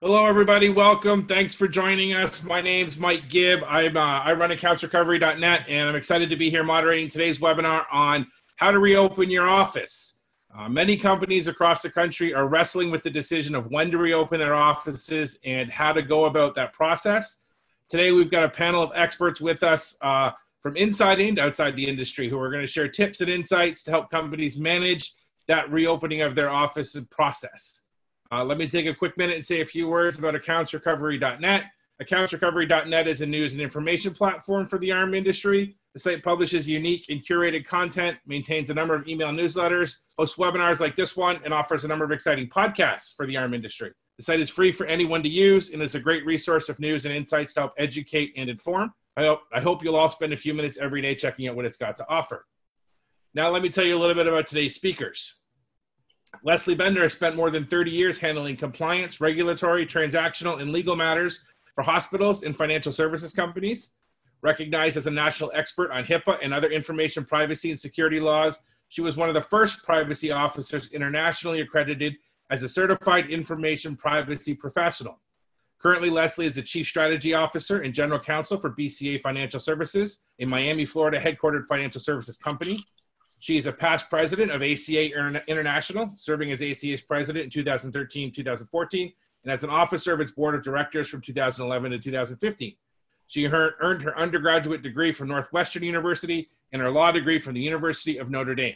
Hello, everybody. Welcome. Thanks for joining us. My name's Mike Gibb. I run accountsrecovery.net, and I'm excited to be here moderating today's webinar on how to reopen your office. Many companies across the country are wrestling with the decision of when to reopen their offices and how to go about that process. Today, we've got a panel of experts with us from inside and outside the industry who are going to share tips and insights to help companies manage that reopening of their office process. Let me take a quick minute and say a few words about accountsrecovery.net. Accountsrecovery.net is a news and information platform for the ARM industry. The site publishes unique and curated content, maintains a number of email newsletters, hosts webinars like this one, and offers a number of exciting podcasts for the ARM industry. The site is free for anyone to use and is a great resource of news and insights to help educate and inform. I hope you'll all spend a few minutes every day checking out what it's got to offer. Now, let me tell you a little bit about today's speakers. Leslie Bender has spent more than 30 years handling compliance, regulatory, transactional, and legal matters for hospitals and financial services companies. Recognized as a national expert on HIPAA and other information privacy and security laws, she was one of the first privacy officers internationally accredited as a certified information privacy professional. Currently, Leslie is the Chief Strategy Officer and General Counsel for BCA Financial Services, a Miami, Florida headquartered financial services company. She is a past president of ACA International, serving as ACA's president in 2013-2014, and as an officer of its board of directors from 2011 to 2015. She earned her undergraduate degree from Northwestern University and her law degree from the University of Notre Dame.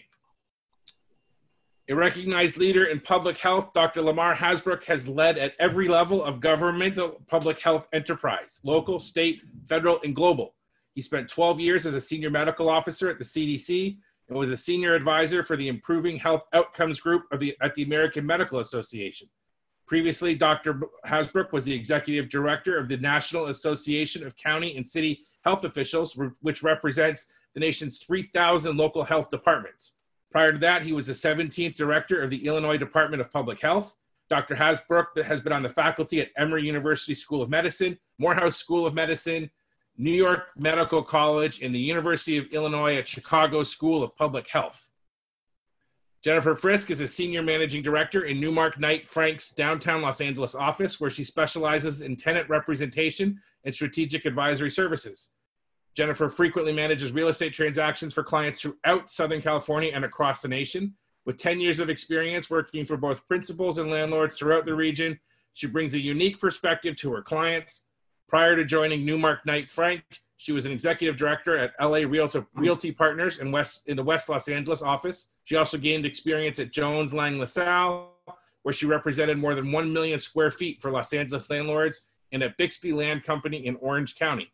A recognized leader in public health, Dr. Lamar Hasbrouck has led at every level of governmental public health enterprise, local, state, federal, and global. He spent 12 years as a senior medical officer at the CDC, and was a senior advisor for the Improving Health Outcomes Group at the American Medical Association. Previously, Dr. Hasbrouck was the executive director of the National Association of County and City Health Officials, which represents the nation's 3,000 local health departments. Prior to that, he was the 17th director of the Illinois Department of Public Health. Dr. Hasbrouck has been on the faculty at Emory University School of Medicine, Morehouse School of Medicine, New York Medical College, and the University of Illinois at Chicago School of Public Health. Jennifer Frisk is a senior managing director in Newmark Knight Frank's downtown Los Angeles office, where she specializes in tenant representation and strategic advisory services. Jennifer frequently manages real estate transactions for clients throughout Southern California and across the nation. With 10 years of experience working for both principals and landlords throughout the region, she brings a unique perspective to her clients. Prior to joining Newmark Knight Frank, she was an executive director at LA Realty Partners in the West Los Angeles office. She also gained experience at Jones Lang LaSalle, where she represented more than 1 million square feet for Los Angeles landlords, and at Bixby Land Company in Orange County.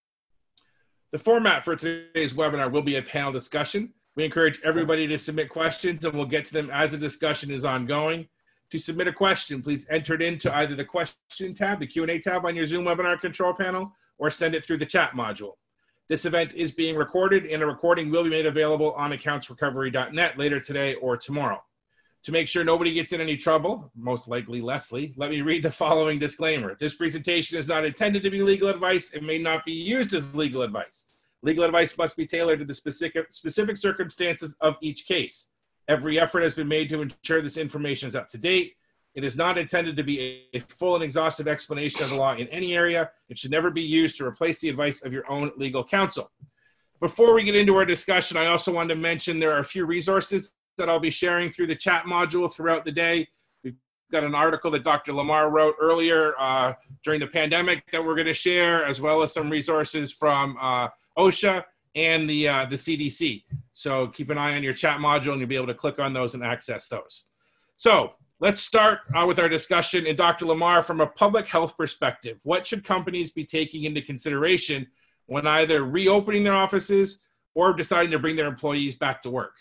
The format for today's webinar will be a panel discussion. We encourage everybody to submit questions, and we'll get to them as the discussion is ongoing. To submit a question, please enter it into either the question tab, the Q&A tab on your Zoom webinar control panel, or send it through the chat module. This event is being recorded, and a recording will be made available on accountsrecovery.net later today or tomorrow. To make sure nobody gets in any trouble, most likely Leslie, let me read the following disclaimer. This presentation is not intended to be legal advice and may not be used as legal advice. Legal advice must be tailored to the specific circumstances of each case. Every effort has been made to ensure this information is up to date. It is not intended to be a full and exhaustive explanation of the law in any area. It should never be used to replace the advice of your own legal counsel. Before we get into our discussion, I also wanted to mention there are a few resources that I'll be sharing through the chat module throughout the day. We've got an article that Dr. Lamar wrote earlier during the pandemic that we're going to share, as well as some resources from OSHA and the CDC. So keep an eye on your chat module and you'll be able to click on those and access those. So let's start with our discussion. And Dr. Lamar, from a public health perspective, what should companies be taking into consideration when either reopening their offices or deciding to bring their employees back to work?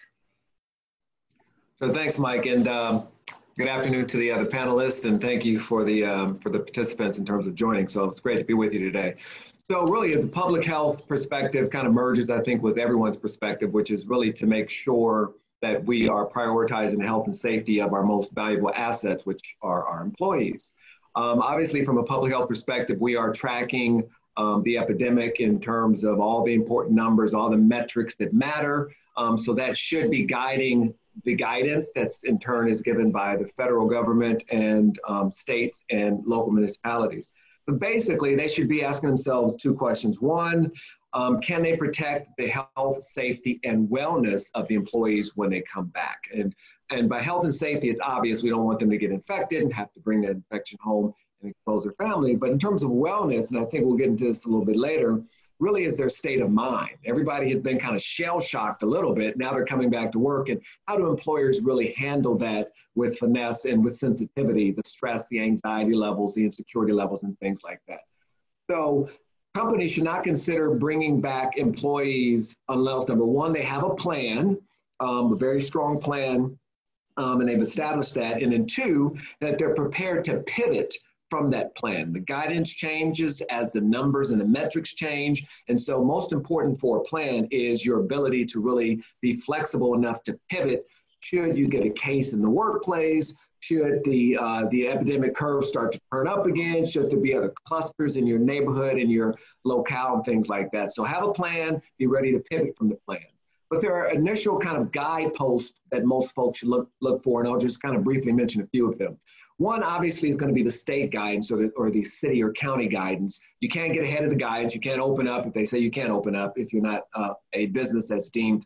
So thanks, Mike, and good afternoon to the other panelists, and thank you for the participants in terms of joining. So it's great to be with you today. So really, the public health perspective kind of merges, I think, with everyone's perspective, which is really to make sure that we are prioritizing the health and safety of our most valuable assets, which are our employees. Obviously, from a public health perspective, we are tracking the epidemic in terms of all the important numbers, all the metrics that matter. So that should be guiding the guidance that's in turn is given by the federal government and states and local municipalities. But basically, they should be asking themselves two questions. One, can they protect the health, safety, and wellness of the employees when they come back? And by health and safety, it's obvious we don't want them to get infected and have to bring that infection home and expose their family. But in terms of wellness, and I think we'll get into this a little bit later, really is their state of mind. Everybody has been kind of shell-shocked a little bit. Now they're coming back to work. And how do employers really handle that with finesse and with sensitivity, the stress, the anxiety levels, the insecurity levels, and things like that? So companies should not consider bringing back employees unless, number one, they have a plan, a very strong plan, and they've established that. And then two, that they're prepared to pivot from that plan. The guidance changes as the numbers and the metrics change. And so most important for a plan is your ability to really be flexible enough to pivot should you get a case in the workplace, should the epidemic curve start to turn up again, should there be other clusters in your neighborhood, in your locale, and things like that. So have a plan, be ready to pivot from the plan. But there are initial kind of guideposts that most folks should look for, and I'll just kind of briefly mention a few of them. One, obviously, is going to be the state guidance or the city or county guidance. You can't get ahead of the guidance. You can't open up if they say you can't open up if you're not a business that's deemed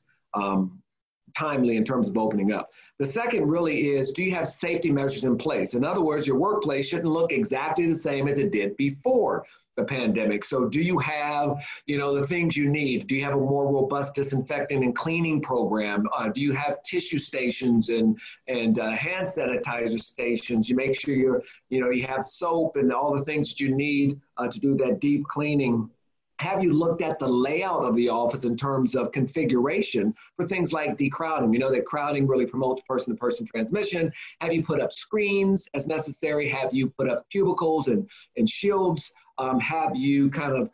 timely in terms of opening up. The second really is, do you have safety measures in place? In other words, your workplace shouldn't look exactly the same as it did before the pandemic. So do you have, the things you need? Do you have a more robust disinfecting and cleaning program? Do you have tissue stations and hand sanitizer stations? You make sure you have soap and all the things that you need to do that deep cleaning. Have you looked at the layout of the office in terms of configuration for things like decrowding? We know that crowding really promotes person-to-person transmission. Have you put up screens as necessary? Have you put up cubicles and shields? Have you kind of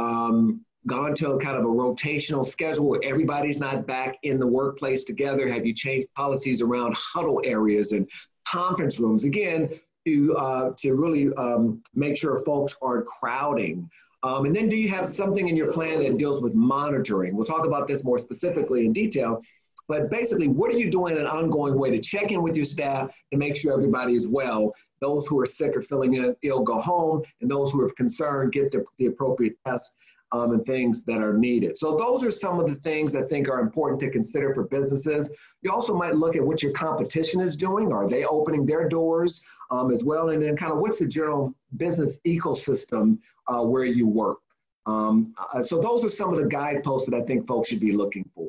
gone to a kind of a rotational schedule where everybody's not back in the workplace together? Have you changed policies around huddle areas and conference rooms? Again, to really make sure folks aren't crowding. And then do you have something in your plan that deals with monitoring? We'll talk about this more specifically in detail, but basically, what are you doing in an ongoing way to check in with your staff and make sure everybody is well? Those who are sick or feeling ill go home, and those who are concerned get the appropriate tests and things that are needed. So those are some of the things I think are important to consider for businesses. You also might look at what your competition is doing. Are they opening their doors as well? And then kind of what's the general business ecosystem where you work? So those are some of the guideposts that I think folks should be looking for.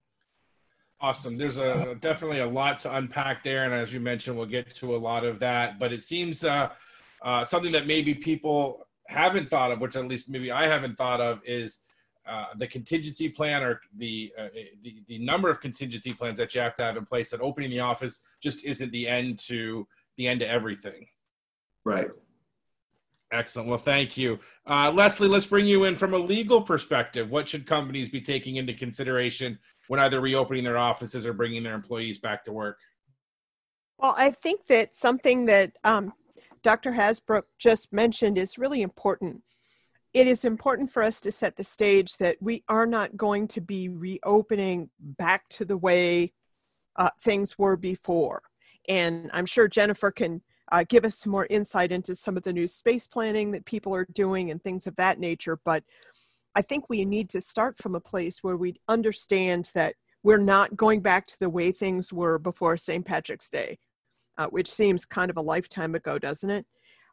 Awesome. There's definitely a lot to unpack there. And as you mentioned, we'll get to a lot of that. But it seems something that maybe people haven't thought of, which at least maybe I haven't thought of, is the contingency plan or the number of contingency plans that you have to have in place. That opening the office just isn't the end to everything. Right. Excellent. Well, thank you. Leslie, let's bring you in from a legal perspective. What should companies be taking into consideration when either reopening their offices or bringing their employees back to work? Well, I think that something that Dr. Hasbrouck just mentioned is really important. It is important for us to set the stage that we are not going to be reopening back to the way things were before. And I'm sure Jennifer can give us some more insight into some of the new space planning that people are doing and things of that nature. But I think we need to start from a place where we understand that we're not going back to the way things were before St. Patrick's Day, which seems kind of a lifetime ago, doesn't it?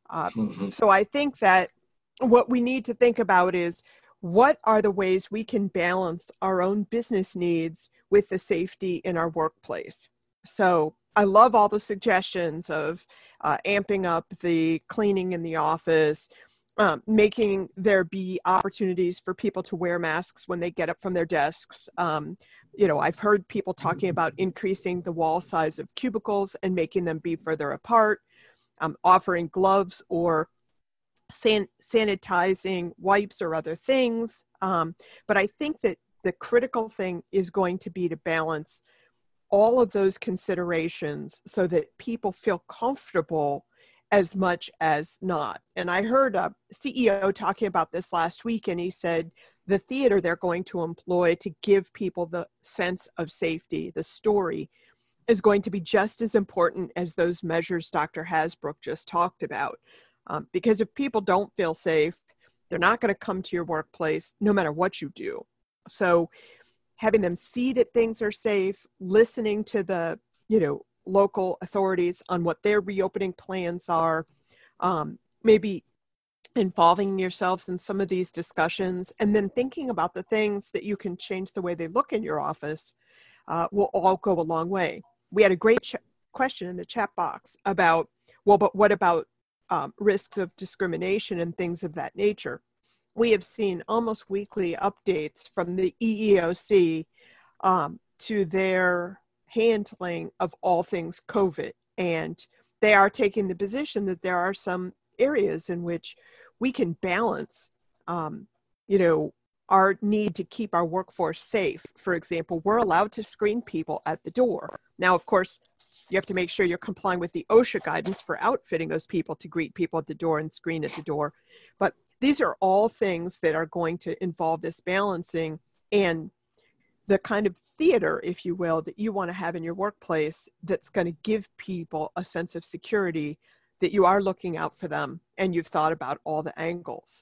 So I think that what we need to think about is, what are the ways we can balance our own business needs with the safety in our workplace? So I love all the suggestions of amping up the cleaning in the office, making there be opportunities for people to wear masks when they get up from their desks. I've heard people talking about increasing the wall size of cubicles and making them be further apart, offering gloves or sanitizing wipes or other things. But I think that the critical thing is going to be to balance all of those considerations so that people feel comfortable as much as not. And I heard a CEO talking about this last week, and he said the theater they're going to employ to give people the sense of safety, the story, is going to be just as important as those measures Dr. Hasbrook just talked about. Because if people don't feel safe, they're not going to come to your workplace no matter what you do. So having them see that things are safe, listening to the, local authorities on what their reopening plans are, maybe involving yourselves in some of these discussions, and then thinking about the things that you can change the way they look in your office will all go a long way. We had a great question in the chat box about, well, but what about risks of discrimination and things of that nature? We have seen almost weekly updates from the EEOC to their handling of all things COVID. And they are taking the position that there are some areas in which we can balance, our need to keep our workforce safe. For example, we're allowed to screen people at the door. Now, of course, you have to make sure you're complying with the OSHA guidance for outfitting those people to greet people at the door and screen at the door. But these are all things that are going to involve this balancing and the kind of theater, if you will, that you want to have in your workplace that's going to give people a sense of security that you are looking out for them and you've thought about all the angles.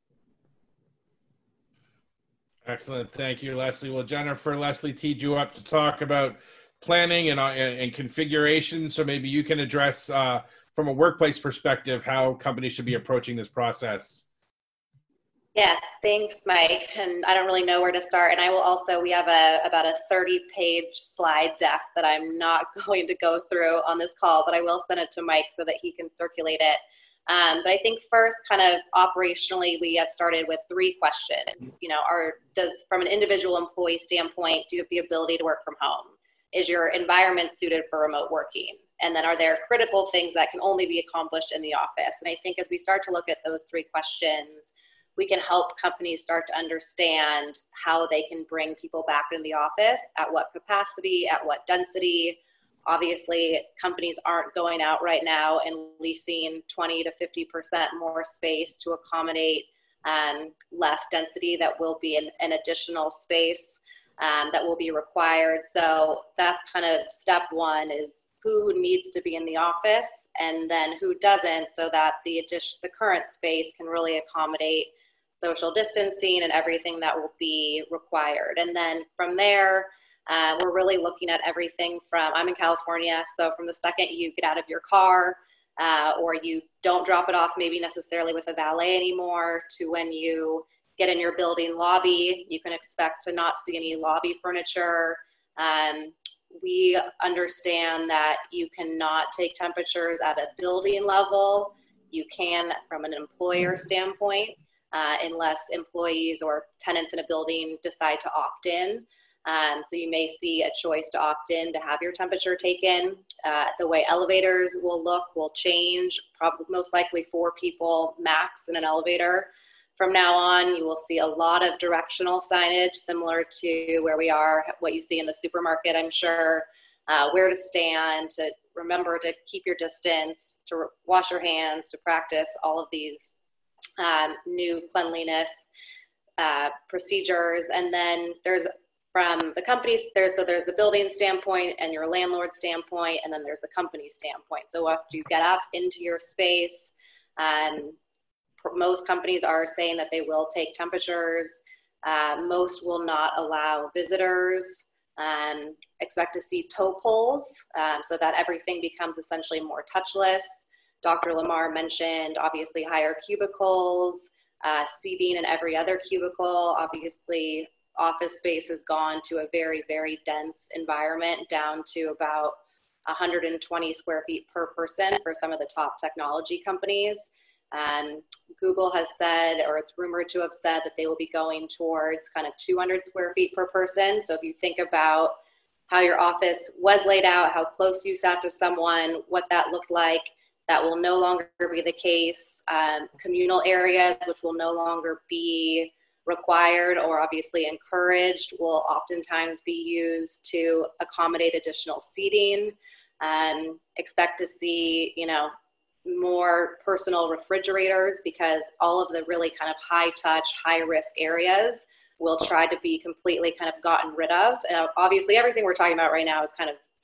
Excellent. Thank you, Leslie. Well, Jennifer, Leslie teed you up to talk about planning and configuration. So maybe you can address from a workplace perspective how companies should be approaching this process. Yes, thanks, Mike. And I don't really know where to start. And I will also, we have about a 30-page slide deck that I'm not going to go through on this call, but I will send it to Mike so that he can circulate it. But I think first, kind of operationally, we have started with 3 questions. From an individual employee standpoint, do you have the ability to work from home? Is your environment suited for remote working? And then are there critical things that can only be accomplished in the office? And I think as we start to look at those 3 questions, we can help companies start to understand how they can bring people back into the office, at what capacity, at what density. Obviously, companies aren't going out right now and leasing 20 to 50% more space to accommodate less density that will be an additional space that will be required. So that's kind of step 1 is who needs to be in the office and then who doesn't, so that the current space can really accommodate social distancing and everything that will be required. And then from there, we're really looking at everything from, I'm in California, so from the second you get out of your car or you don't drop it off maybe necessarily with a valet anymore, to when you get in your building lobby, you can expect to not see any lobby furniture. We understand that you cannot take temperatures at a building level. You can from an employer standpoint, unless employees or tenants in a building decide to opt in. So you may see a choice to opt in to have your temperature taken. The way elevators will change, probably most likely 4 people max in an elevator. From now on, you will see a lot of directional signage similar to where we are, what you see in the supermarket, I'm sure, where to stand, to remember to keep your distance, to wash your hands, to practice all of these new cleanliness procedures. And then there's, from the companies, there's the building standpoint and your landlord standpoint, and then there's the company standpoint. So after you get up into your space, most companies are saying that they will take temperatures. Most will not allow visitors. Expect to see toe pulls so that everything becomes essentially more touchless. Dr. Lamar mentioned obviously higher cubicles, seating in every other cubicle. Obviously, office space has gone to a very, very dense environment, down to about 120 square feet per person for some of the top technology companies. Google has said, or it's rumored to have said, that they will be going towards kind of 200 square feet per person. So if you think about how your office was laid out, how close you sat to someone, what that looked like, that will no longer be the case. Communal areas, which will no longer be required or obviously encouraged, will oftentimes be used to accommodate additional seating. Expect to see, more personal refrigerators, because all of the really kind of high touch, high risk areas will try to be completely kind of gotten rid of. And obviously everything we're talking about right now is kind of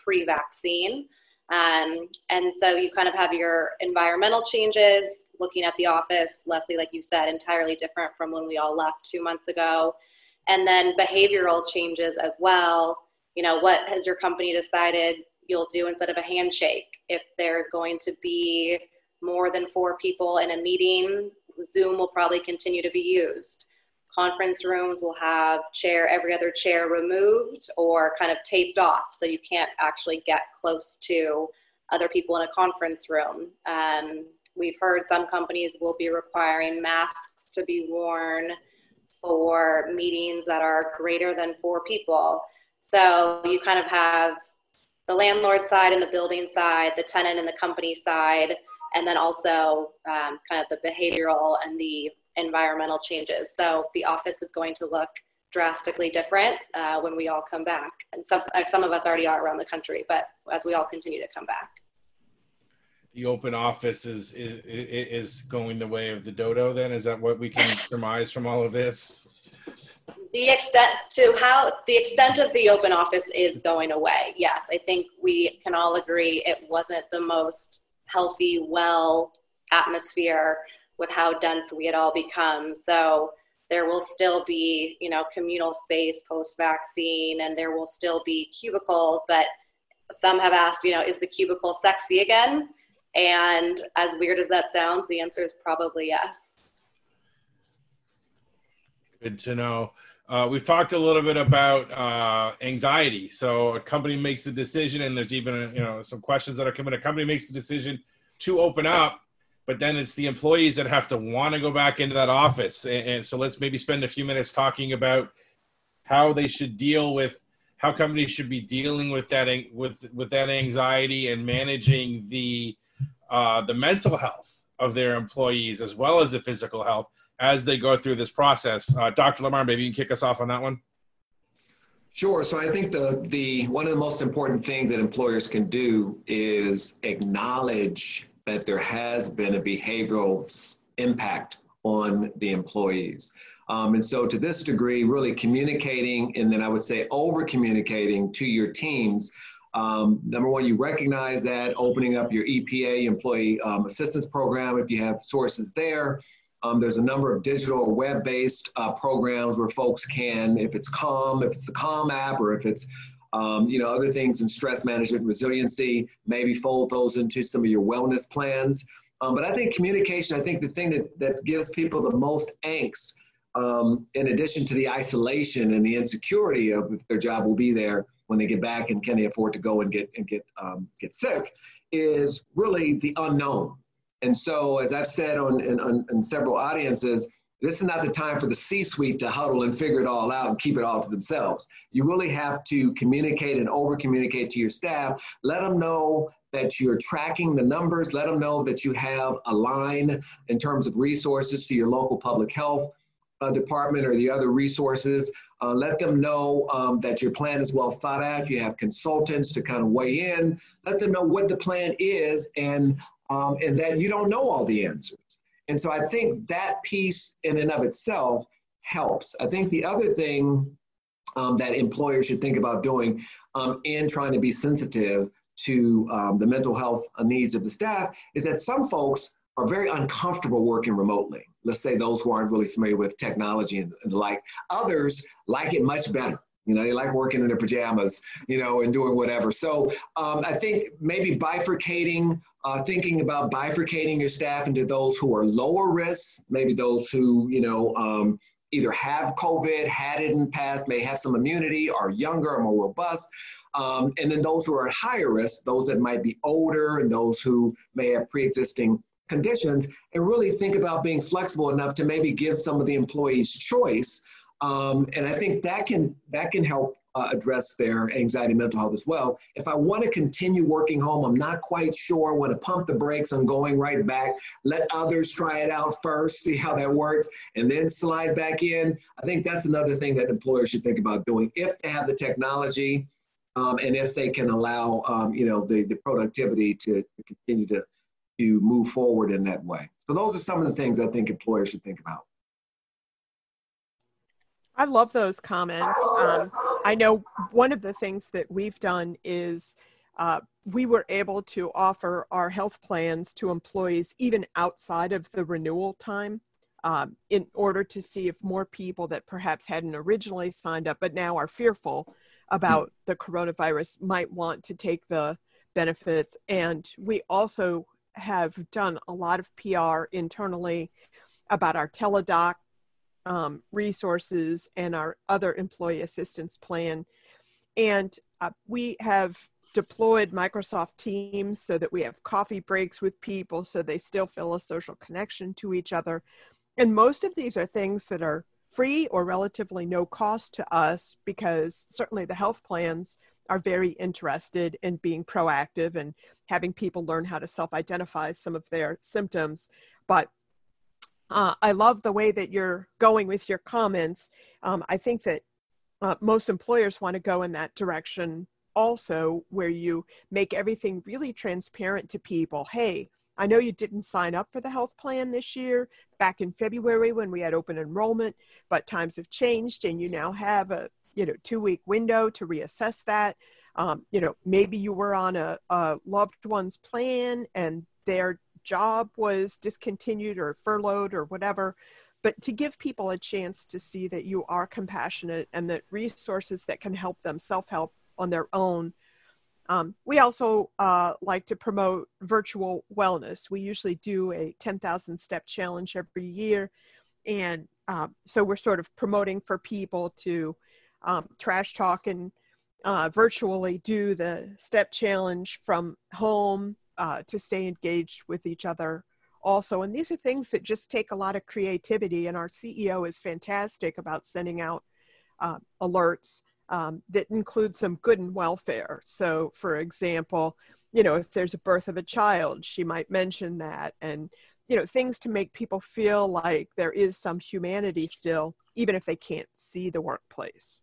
pre-vaccine. And so you kind of have your environmental changes, looking at the office, Leslie, like you said, entirely different from when we all left 2 months ago. And then behavioral changes as well. You know, what has your company decided you'll do instead of a handshake? If there's going to be more than 4 people in a meeting, Zoom will probably continue to be used. Conference rooms will have every other chair removed or kind of taped off, so you can't actually get close to other people in a conference room. We've heard some companies will be requiring masks to be worn for meetings that are greater than 4 people. So you kind of have the landlord side and the building side, the tenant and the company side, and then also kind of the behavioral and the environmental changes. So the office is going to look drastically different when we all come back. And some of us already are around the country, but as we all continue to come back. The open office is going the way of the dodo then? Is that what we can surmise from all of this? The extent of the open office is going away. Yes, I think we can all agree it wasn't the most healthy, well atmosphere with how dense we had all become. So there will still be, you know, communal space post-vaccine, and there will still be cubicles, but some have asked, you know, is the cubicle sexy again? And as weird as that sounds, the answer is probably yes. Good to know. We've talked a little bit about anxiety. So a company makes a decision, and there's even, you know, some questions that are coming. A company makes the decision to open up, but then it's the employees that have to want to go back into that office. And so let's maybe spend a few minutes talking about how they should deal with, how companies should be dealing with that, with that anxiety and managing the mental health of their employees as well as the physical health as they go through this process. Dr. Lamar, maybe you can kick us off on that one. Sure. So I think the one of the most important things that employers can do is acknowledge that there has been a behavioral impact on the employees. And so to this degree, really communicating, and then I would say over communicating to your teams. Number one, you recognize that, opening up your EPA, Employee Assistance Program, if you have sources there. There's a number of digital or web-based programs where folks can, if it's Calm, if it's the Calm app, or if it's you know, other things in stress management and resiliency, maybe fold those into some of your wellness plans. But I think communication, I think the thing that gives people the most angst, in addition to the isolation and the insecurity of if their job will be there when they get back and can they afford to go and get sick, is really the unknown. And so, as I've said in several audiences, this is not the time for the C-suite to huddle and figure it all out and keep it all to themselves. You really have to communicate and over-communicate to your staff. Let them know that you're tracking the numbers. Let them know that you have a line in terms of resources to your local public health department or the other resources. Let them know that your plan is well thought out. You have consultants to kind of weigh in. Let them know what the plan is and that you don't know all the answers. And so I think that piece in and of itself helps. I think the other thing that employers should think about doing in trying to be sensitive to the mental health needs of the staff is that some folks are very uncomfortable working remotely. Let's say those who aren't really familiar with technology and the like. Others like it much better. You know, they like working in their pajamas, you know, and doing whatever. So I think maybe bifurcating, thinking about bifurcating your staff into those who are lower risk, maybe those who, you know, either have COVID, had it in the past, may have some immunity, are younger or more robust. And then those who are at higher risk, those that might be older and those who may have pre-existing conditions, and really think about being flexible enough to maybe give some of the employees choice. And I think that can help address their anxiety and mental health as well. If I want to continue working home, I'm not quite sure, I want to pump the brakes on going right back, let others try it out first, see how that works, and then slide back in. I think that's another thing that employers should think about doing if they have the technology and if they can allow you know, the productivity to continue to move forward in that way. So those are some of the things I think employers should think about. I love those comments. I know one of the things that we've done is we were able to offer our health plans to employees even outside of the renewal time, in order to see if more people that perhaps hadn't originally signed up but now are fearful about the coronavirus might want to take the benefits. And we also have done a lot of PR internally about our Teladoc resources and our other employee assistance plan. And we have deployed Microsoft Teams so that we have coffee breaks with people so they still feel a social connection to each other. And most of these are things that are free or relatively no cost to us, because certainly the health plans are very interested in being proactive and having people learn how to self-identify some of their symptoms. But I love the way that you're going with your comments. I think that most employers want to go in that direction also, where you make everything really transparent to people. Hey, I know you didn't sign up for the health plan this year back in February when we had open enrollment, but times have changed and you now have a 2-week window to reassess that. Maybe you were on a loved one's plan and their job was discontinued or furloughed or whatever, but to give people a chance to see that you are compassionate and that resources that can help them self-help on their own. We also like to promote virtual wellness. We usually do a 10,000 step challenge every year. And so we're sort of promoting for people to trash talk and virtually do the step challenge from home to stay engaged with each other also. And these are things that just take a lot of creativity. And our CEO is fantastic about sending out alerts that include some good and welfare. So for example, if there's a birth of a child, she might mention that, and things to make people feel like there is some humanity still, even if they can't see the workplace.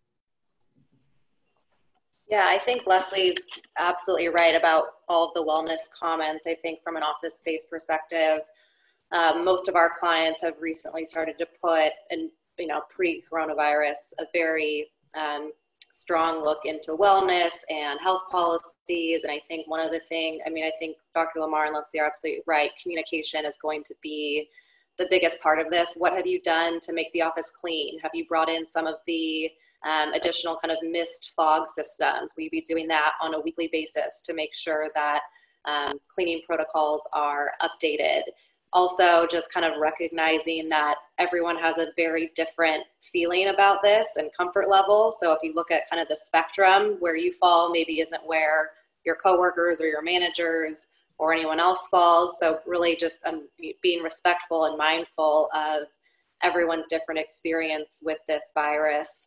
Yeah, I think Leslie's absolutely right about all of the wellness comments. I think from an office space perspective, most of our clients have recently started to put, and pre-coronavirus, a very strong look into wellness and health policies. And I think one of the things, I think Dr. Lamar and Leslie are absolutely right. Communication is going to be the biggest part of this. What have you done to make the office clean? Have you brought in some of the additional kind of mist fog systems? Will you be doing that on a weekly basis to make sure that cleaning protocols are updated? Also, just kind of recognizing that everyone has a very different feeling about this and comfort level. So if you look at kind of the spectrum, where you fall maybe isn't where your coworkers or your managers or anyone else falls. So really just being respectful and mindful of everyone's different experience with this virus.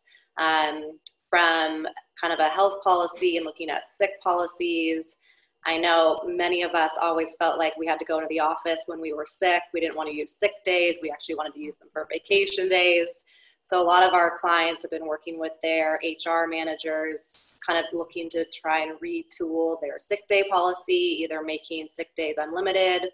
From kind of a health policy and looking at sick policies, I know many of us always felt like we had to go into the office when we were sick. We didn't want to use sick days. We actually wanted to use them for vacation days. So a lot of our clients have been working with their HR managers, kind of looking to try and retool their sick day policy, either making sick days unlimited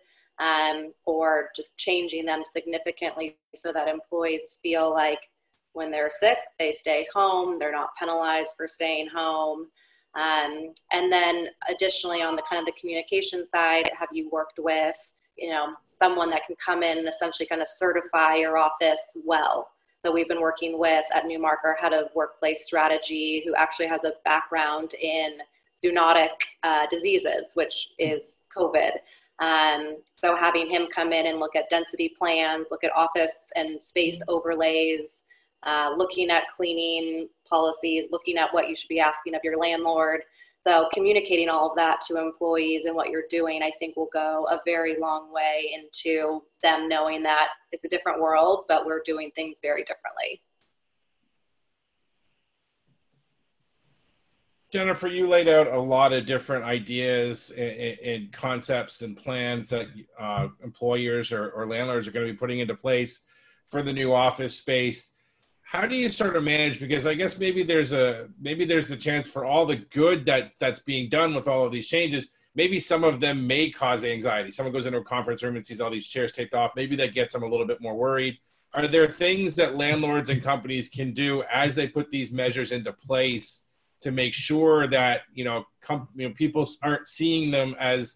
or just changing them significantly so that employees feel like when they're sick, they stay home. They're not penalized for staying home. And then additionally, on the kind of the communication side, have you worked with, someone that can come in and essentially kind of certify your office well? So we've been working with at Newmark our head of workplace strategy, who actually has a background in zoonotic diseases, which is COVID. So having him come in and look at density plans, look at office and space overlays, looking at cleaning policies, looking at what you should be asking of your landlord. So communicating all of that to employees and what you're doing, I think will go a very long way into them knowing that it's a different world, but we're doing things very differently. Jennifer, you laid out a lot of different ideas and concepts and plans that employers or landlords are going to be putting into place for the new office space. How do you sort of manage? Because I guess maybe there's the chance for all the good that's being done with all of these changes. Maybe some of them may cause anxiety. Someone goes into a conference room and sees all these chairs taped off. Maybe that gets them a little bit more worried. Are there things that landlords and companies can do as they put these measures into place to make sure that, people aren't seeing them as,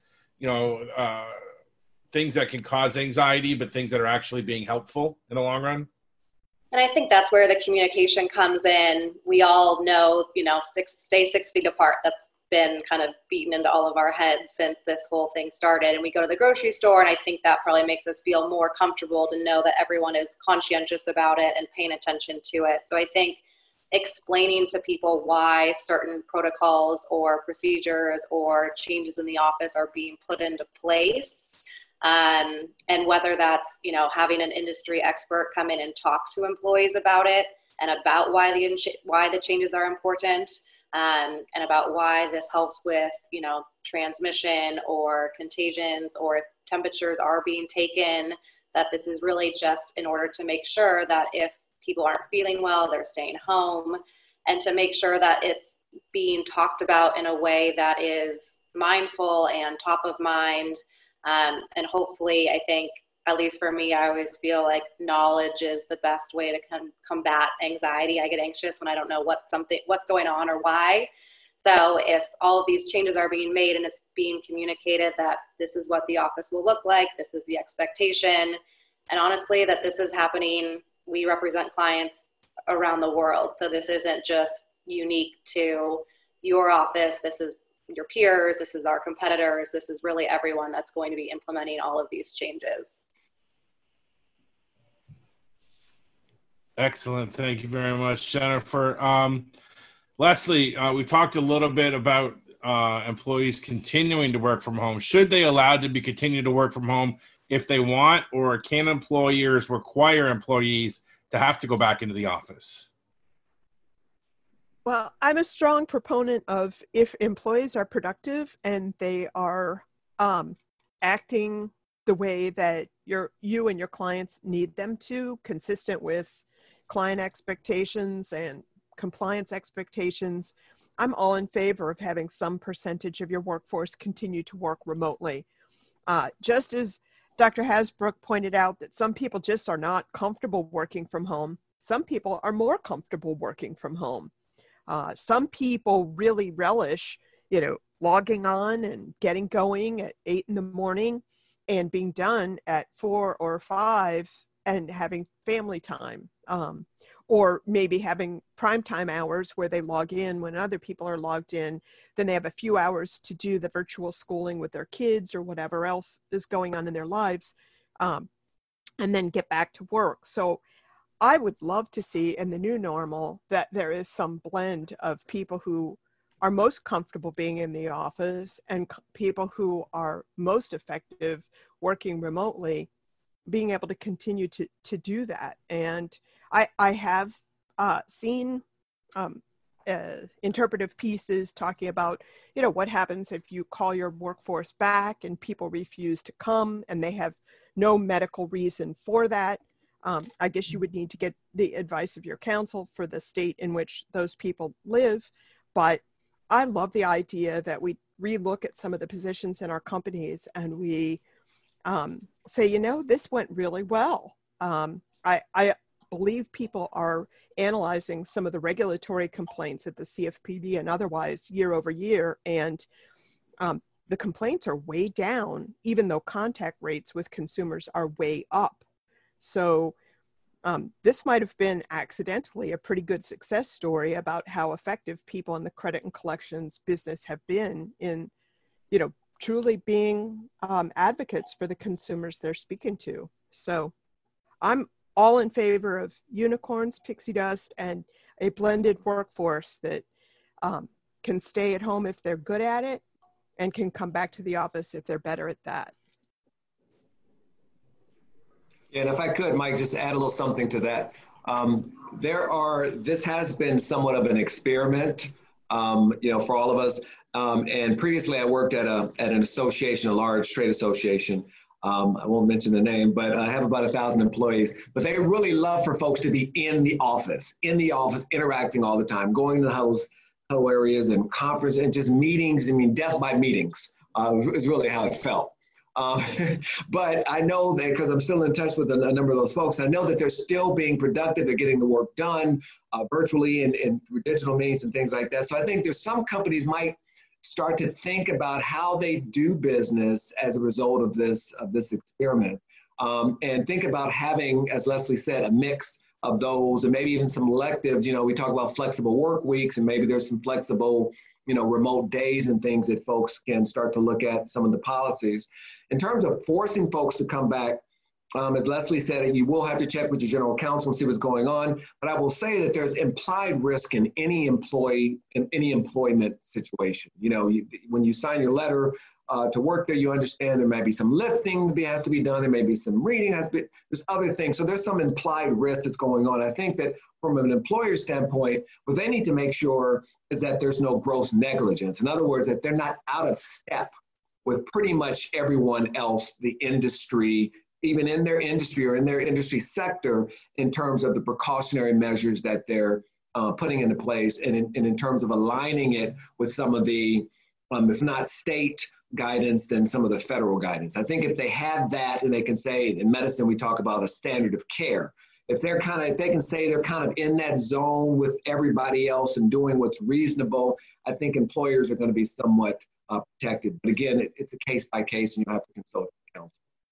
things that can cause anxiety, but things that are actually being helpful in the long run? And I think that's where the communication comes in. We all know, stay 6 feet apart. That's been kind of beaten into all of our heads since this whole thing started. And we go to the grocery store, and I think that probably makes us feel more comfortable to know that everyone is conscientious about it and paying attention to it. So I think explaining to people why certain protocols or procedures or changes in the office are being put into place, and whether that's, having an industry expert come in and talk to employees about it and about why the changes are important, and about why this helps with, transmission or contagions, or if temperatures are being taken, that this is really just in order to make sure that if people aren't feeling well, they're staying home, and to make sure that it's being talked about in a way that is mindful and top of mind. And hopefully, I think, at least for me, I always feel like knowledge is the best way to combat anxiety. I get anxious when I don't know what's going on or why. So if all of these changes are being made and it's being communicated that this is what the office will look like, this is the expectation, and honestly, that this is happening, we represent clients around the world. So this isn't just unique to your office. This is your peers, this is our competitors, this is really everyone that's going to be implementing all of these changes. Excellent. Thank you very much, Jennifer. Leslie, we talked a little bit about employees continuing to work from home. Should they allowed to continue to work from home if they want, or can employers require employees to have to go back into the office? Well, I'm a strong proponent of, if employees are productive and they are acting the way that you and your clients need them to, consistent with client expectations and compliance expectations, I'm all in favor of having some percentage of your workforce continue to work remotely. Just as Dr. Hasbrouck pointed out that some people just are not comfortable working from home, some people are more comfortable working from home. Some people really relish, logging on and getting going at 8 in the morning and being done at 4 or 5 and having family time, or maybe having primetime hours where they log in when other people are logged in. Then they have a few hours to do the virtual schooling with their kids or whatever else is going on in their lives, and then get back to work. So I would love to see in the new normal that there is some blend of people who are most comfortable being in the office and people who are most effective working remotely, being able to continue to do that. And I have seen interpretive pieces talking about, what happens if you call your workforce back and people refuse to come and they have no medical reason for that. I guess you would need to get the advice of your counsel for the state in which those people live. But I love the idea that we relook at some of the positions in our companies and we say, this went really well. I believe people are analyzing some of the regulatory complaints at the CFPB and otherwise year over year. And the complaints are way down, even though contact rates with consumers are way up. So this might have been accidentally a pretty good success story about how effective people in the credit and collections business have been in, truly being advocates for the consumers they're speaking to. So I'm all in favor of unicorns, pixie dust, and a blended workforce that can stay at home if they're good at it and can come back to the office if they're better at that. And if I could, Mike, just add a little something to that. This has been somewhat of an experiment, for all of us. And previously I worked at an association, a large trade association. I won't mention the name, but I have about 1,000 employees. But they really love for folks to be in the office, interacting all the time, going to those areas and conferences and just meetings. I mean, death by meetings is really how it felt. Um, but I know that because I'm still in touch with a number of those folks, I know that they're still being productive. They're getting the work done virtually and through digital means and things like that. So I think there's some companies might start to think about how they do business as a result of this experiment, and think about having, as Leslie said, a mix of those, and maybe even some electives. You know, we talk about flexible work weeks, and maybe there's some flexible, you know, remote days and things that folks can start to look at some of the policies. In terms of forcing folks to come back, as Leslie said, you will have to check with your general counsel and see what's going on. But I will say that there's implied risk in any employee, in any employment situation. You know, when you sign your letter to work there, you understand there may be some lifting that has to be done. There may be some reading, there's other things. So there's some implied risk that's going on. I think that from an employer standpoint, what they need to make sure is that there's no gross negligence. In other words, that they're not out of step with pretty much everyone else, the industry, even in their industry or in their industry sector, in terms of the precautionary measures that they're putting into place, and in terms of aligning it with some of the, if not state guidance, then some of the federal guidance. I think if they have that, and they can say, in medicine, we talk about a standard of care. If they can say they're kind of in that zone with everybody else and doing what's reasonable, I think employers are going to be somewhat protected. But again, it's a case by case, and you have to consult counsel.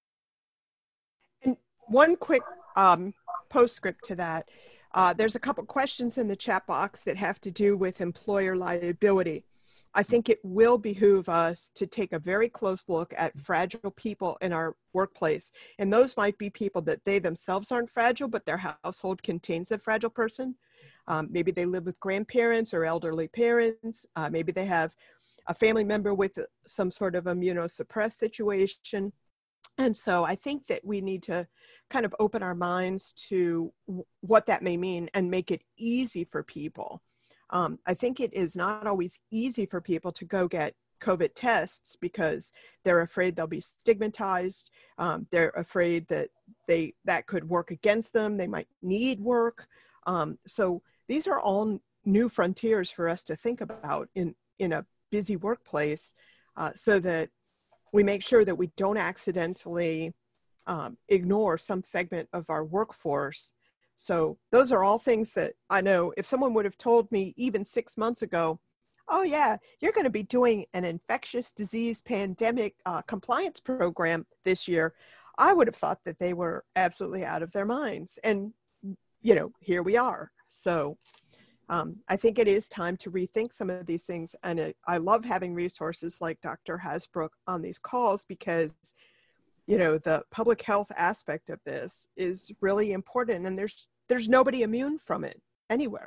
And one quick postscript to that. There's a couple questions in the chat box that have to do with employer liability. I think it will behoove us to take a very close look at fragile people in our workplace. And those might be people that they themselves aren't fragile, but their household contains a fragile person. Maybe they live with grandparents or elderly parents. Maybe they have a family member with some sort of immunosuppressed situation. And so I think that we need to kind of open our minds to what that may mean and make it easy for people. I think it is not always easy for people to go get COVID tests because they're afraid they'll be stigmatized. They're afraid that that could work against them. They might need work. So these are all new frontiers for us to think about in a busy workplace, so that we make sure that we don't accidentally ignore some segment of our workforce. So those are all things that I know if someone would have told me even 6 months ago, oh yeah, you're going to be doing an infectious disease pandemic compliance program this year, I would have thought that they were absolutely out of their minds. And, you know, here we are. So I think it is time to rethink some of these things. And I love having resources like Dr. Hasbrouck on these calls because, you know, the public health aspect of this is really important, and there's nobody immune from it anywhere.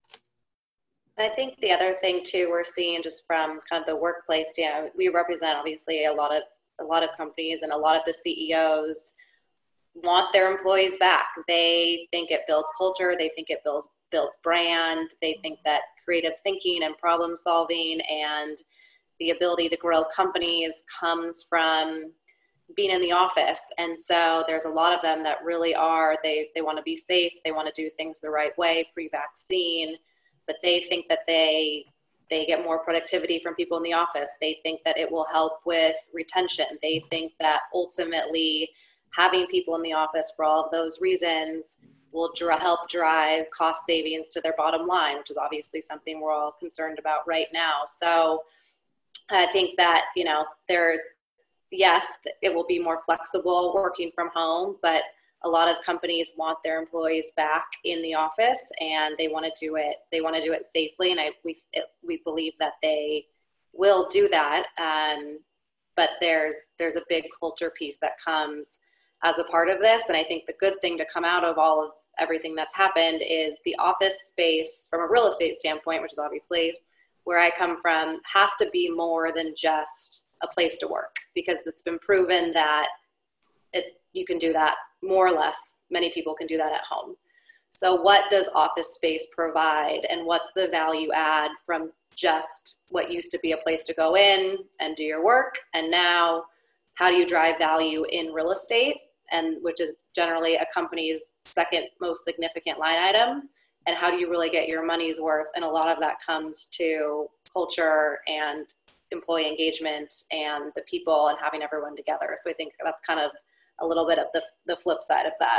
I think the other thing too, we're seeing just from kind of the workplace, yeah, we represent obviously a lot of companies, and a lot of the CEOs want their employees back. They think it builds culture. They think it builds brand. They think that creative thinking and problem solving and the ability to grow companies comes from being in the office. And so there's a lot of them that really are, they want to be safe. They want to do things the right way, pre-vaccine, but they think that they get more productivity from people in the office. They think that it will help with retention. They think that ultimately having people in the office for all of those reasons will help drive cost savings to their bottom line, which is obviously something we're all concerned about right now. So I think that, you know, yes, it will be more flexible working from home, but a lot of companies want their employees back in the office, and they want to do it. They want to do it safely, and we believe that they will do that. But there's a big culture piece that comes as a part of this, and I think the good thing to come out of all of everything that's happened is the office space from a real estate standpoint, which is obviously where I come from, has to be more than just a place to work, because it's been proven that you can do that more or less. Many people can do that at home. So what does office space provide, and what's the value add from just what used to be a place to go in and do your work, and now how do you drive value in real estate, and which is generally a company's second most significant line item, and how do you really get your money's worth? And a lot of that comes to culture and employee engagement and the people and having everyone together. So I think that's kind of a little bit of the flip side of that.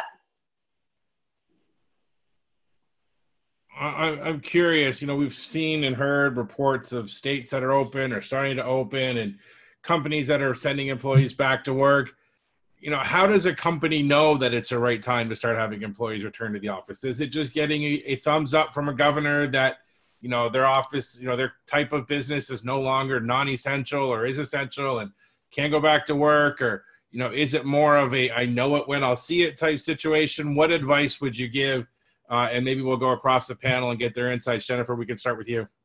I'm curious, we've seen and heard reports of states that are open or starting to open and companies that are sending employees back to work. How does a company know that it's the right time to start having employees return to the office? Is it just getting a thumbs up from a governor that, their office, their type of business is no longer non-essential or is essential and can't go back to work? Or, is it more of a, I know it when I'll see it type situation? What advice would you give? And maybe we'll go across the panel and get their insights. Jennifer, we can start with you.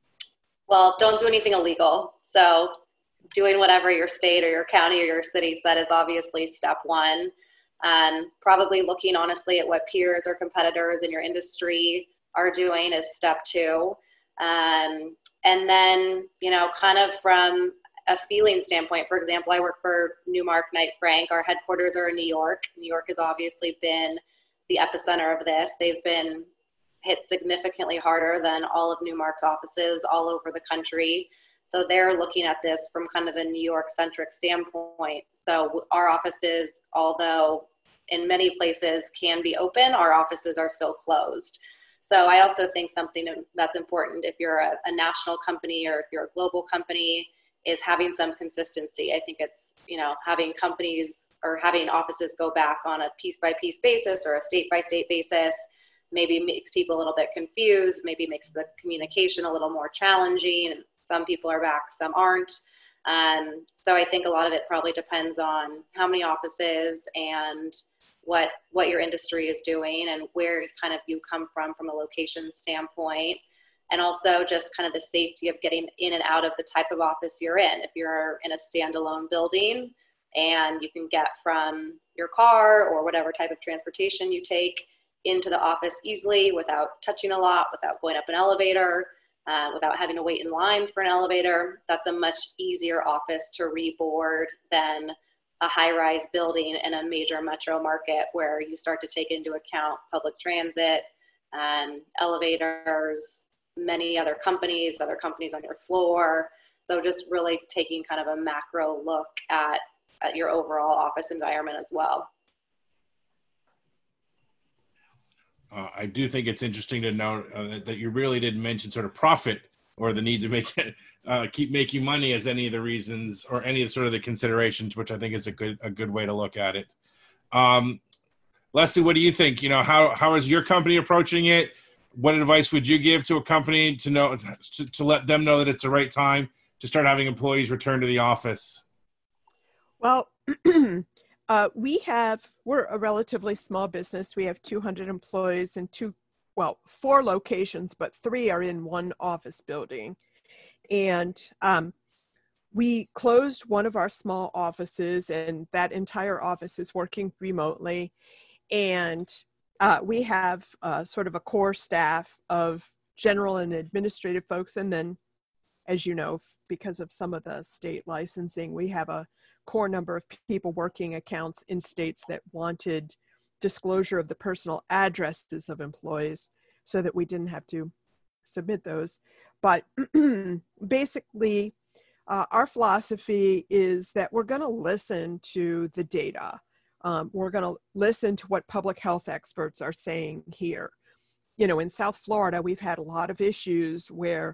Well, don't do anything illegal. So doing whatever your state or your county or your city said is obviously step one. Probably looking honestly at what peers or competitors in your industry are doing is step two. And then, kind of from a feeling standpoint, for example, I work for Newmark Knight Frank. Our headquarters are in New York. New York has obviously been the epicenter of this. They've been hit significantly harder than all of Newmark's offices all over the country. So they're looking at this from kind of a New York-centric standpoint. So our offices, although in many places can be open, our offices are still closed. So I also think something that's important if you're a national company or if you're a global company is having some consistency. I think it's, having companies or having offices go back on a piece-by-piece basis or a state-by-state basis maybe makes people a little bit confused, maybe makes the communication a little more challenging. Some people are back, some aren't. So I think a lot of it probably depends on how many offices and what your industry is doing and where kind of you come from a location standpoint. And also just kind of the safety of getting in and out of the type of office you're in. If you're in a standalone building and you can get from your car or whatever type of transportation you take into the office easily without touching a lot, without going up an elevator, without having to wait in line for an elevator, that's a much easier office to reboard than a high-rise building in a major metro market where you start to take into account public transit, elevators, many other companies on your floor. So just really taking kind of a macro look at your overall office environment as well. I do think it's interesting to note that you really didn't mention sort of profit or the need to make it, keep making money as any of the reasons or any of sort of the considerations, which I think is a good way to look at it. Leslie, what do you think? How is your company approaching it? What advice would you give to a company to let them know that it's the right time to start having employees return to the office? Well, we're a relatively small business. We have 200 employees in 4 locations, but 3 are in one office building. And we closed one of our small offices, and that entire office is working remotely. And we have sort of a core staff of general and administrative folks. And then, as you know, because of some of the state licensing, we have a core number of people working accounts in states that wanted disclosure of the personal addresses of employees so that we didn't have to submit those. But basically, our philosophy is that we're going to listen to the data. We're going to listen to what public health experts are saying here. In South Florida, we've had a lot of issues where,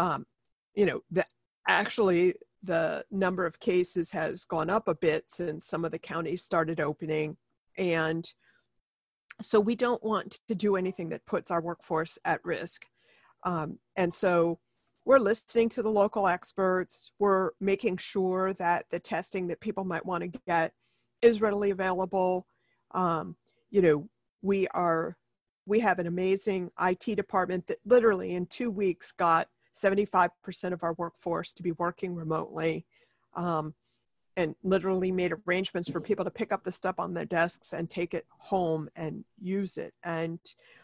the number of cases has gone up a bit since some of the counties started opening. And so we don't want to do anything that puts our workforce at risk. And so we're listening to the local experts. We're making sure that the testing that people might want to get is readily available. We have an amazing IT department that literally in 2 weeks got 75% of our workforce to be working remotely, and literally made arrangements for people to pick up the stuff on their desks and take it home and use it. And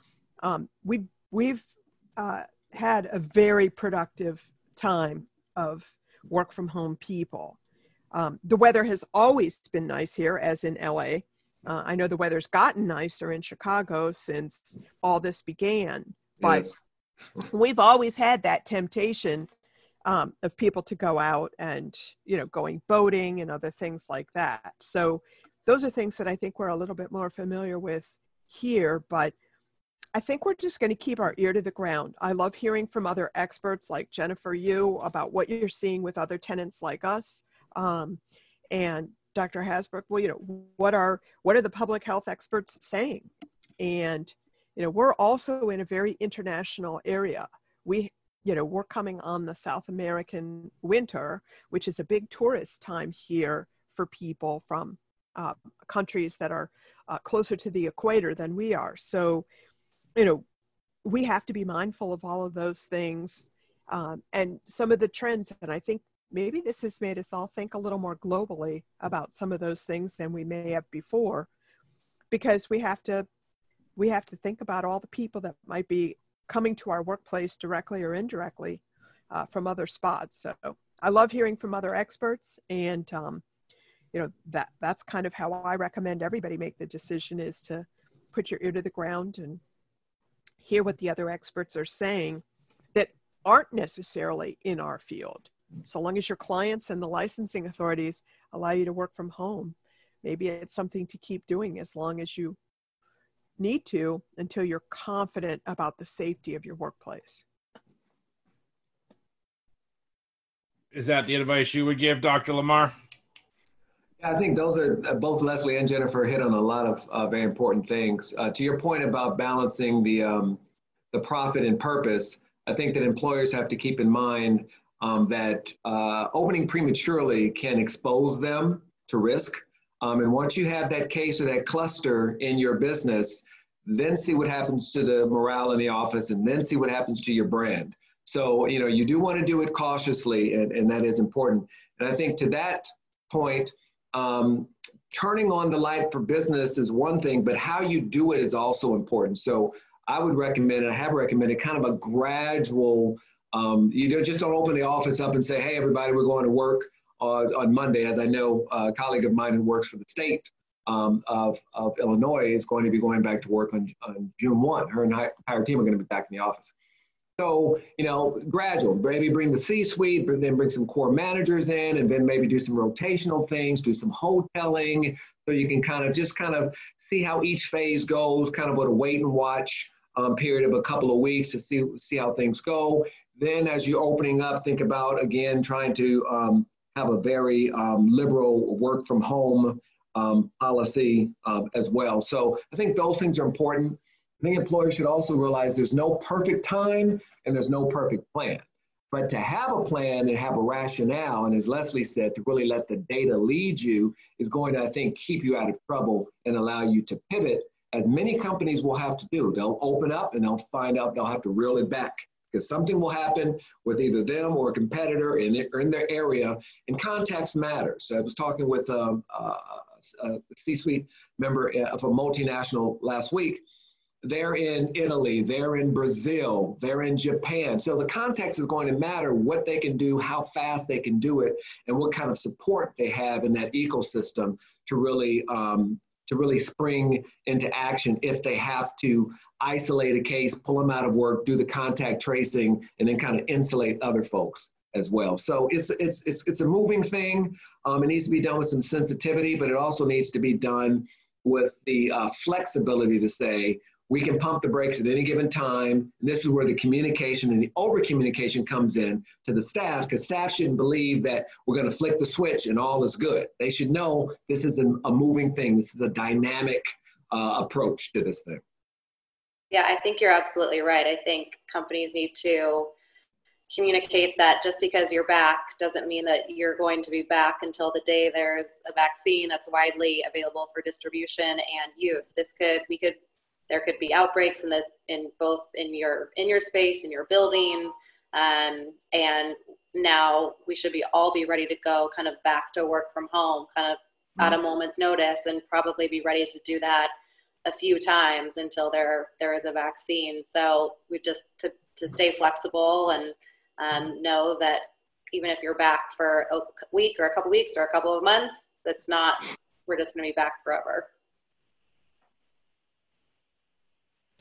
we've had a very productive time of work from home people. The weather has always been nice here, as in LA. I know the weather's gotten nicer in Chicago since all this began, but yes. We've always had that temptation of people to go out and, going boating and other things like that. So those are things that I think we're a little bit more familiar with here, but I think we're just going to keep our ear to the ground. I love hearing from other experts like Jennifer Yu about what you're seeing with other tenants like us. And Dr. Hasbrouck, well, what are the public health experts saying? And, we're also in a very international area. We're coming on the South American winter, which is a big tourist time here for people from countries that are closer to the equator than we are. So, we have to be mindful of all of those things and some of the trends. And I think maybe this has made us all think a little more globally about some of those things than we may have before, because we have to think about all the people that might be coming to our workplace directly or indirectly from other spots. So I love hearing from other experts, and that's kind of how I recommend everybody make the decision, is to put your ear to the ground and hear what the other experts are saying that aren't necessarily in our field. So long as your clients and the licensing authorities allow you to work from home, maybe it's something to keep doing as long as you need to, until you're confident about the safety of your workplace. Is that the advice you would give, Dr. Lamar? I think those are both Leslie and Jennifer hit on a lot of very important things. To your point about balancing the profit and purpose, I think that employers have to keep in mind that opening prematurely can expose them to risk. And once you have that case or that cluster in your business, then see what happens to the morale in the office, and then see what happens to your brand. So, you do want to do it cautiously, and that is important. And I think to that point, turning on the light for business is one thing, but how you do it is also important. So I would recommend, and I have recommended, kind of a gradual, you just don't open the office up and say, hey, everybody, we're going to work on Monday. As I know, a colleague of mine who works for the state of Illinois is going to be going back to work on June 1. Her entire team are going to be back in the office. So, gradual, maybe bring the C-suite, but then bring some core managers in, and then maybe do some rotational things, do some hoteling, so you can kind of see how each phase goes, kind of with a wait and watch period of a couple of weeks to see how things go. Then as you're opening up, think about, again, trying to have a very liberal work from home policy as well. So I think those things are important. I think employers should also realize there's no perfect time and there's no perfect plan. But to have a plan and have a rationale, and as Leslie said, to really let the data lead you, is going to, I think, keep you out of trouble and allow you to pivot, as many companies will have to do. They'll open up and they'll find out they'll have to reel it back, because something will happen with either them or a competitor in their area, and context matters. So I was talking with a C-suite member of a multinational last week. They're in Italy, they're in Brazil, they're in Japan. So the context is going to matter, what they can do, how fast they can do it, and what kind of support they have in that ecosystem to really spring into action if they have to isolate a case, pull them out of work, do the contact tracing, and then kind of insulate other folks as well. So it's a moving thing. It needs to be done with some sensitivity, but it also needs to be done with the flexibility to say, we can pump the brakes at any given time. And this is where the communication and the over-communication comes in to the staff, because staff shouldn't believe that we're going to flick the switch and all is good. They should know this is a moving thing. This is a dynamic approach to this thing. Yeah, I think you're absolutely right. I think companies need to communicate that just because you're back doesn't mean that you're going to be back until the day there's a vaccine that's widely available for distribution and use. There could be outbreaks in your space, in your building, and now we should all be ready to go, kind of back to work from home, kind of at a moment's notice, and probably be ready to do that a few times until there is a vaccine. So we just to stay flexible and know that even if you're back for a week or a couple weeks or a couple of months, we're just going to be back forever.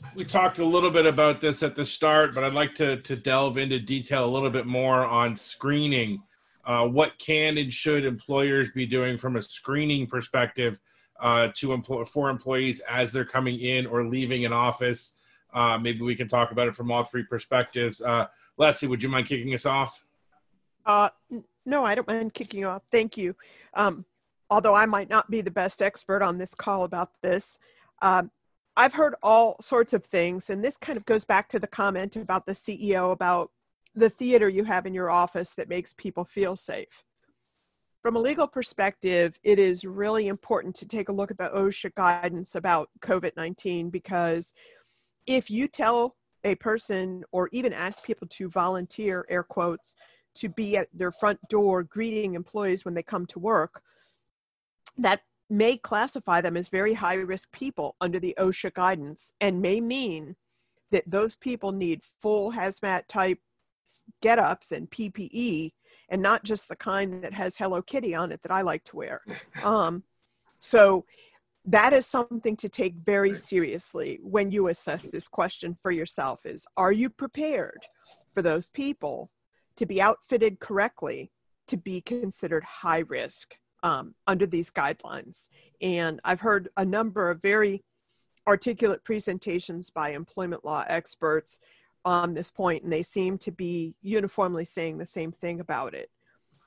We talked a little bit about this at the start, but I'd like to delve into detail a little bit more on screening. What can and should employers be doing from a screening perspective for employees as they're coming in or leaving an office? Maybe we can talk about it from all three perspectives. Leslie, would you mind kicking us off? No, I don't mind kicking you off. Thank you. Although I might not be the best expert on this call about this, I've heard all sorts of things, and this kind of goes back to the comment about the CEO about the theater you have in your office that makes people feel safe. From a legal perspective, it is really important to take a look at the OSHA guidance about COVID-19, because if you tell a person or even ask people to volunteer, air quotes, to be at their front door greeting employees when they come to work, that may classify them as very high-risk people under the OSHA guidance, and may mean that those people need full hazmat type get-ups and PPE, and not just the kind that has Hello Kitty on it that I like to wear. So that is something to take very seriously when you assess this question for yourself: is, are you prepared for those people to be outfitted correctly to be considered high risk under these guidelines? And I've heard a number of very articulate presentations by employment law experts on this point, and they seem to be uniformly saying the same thing about it.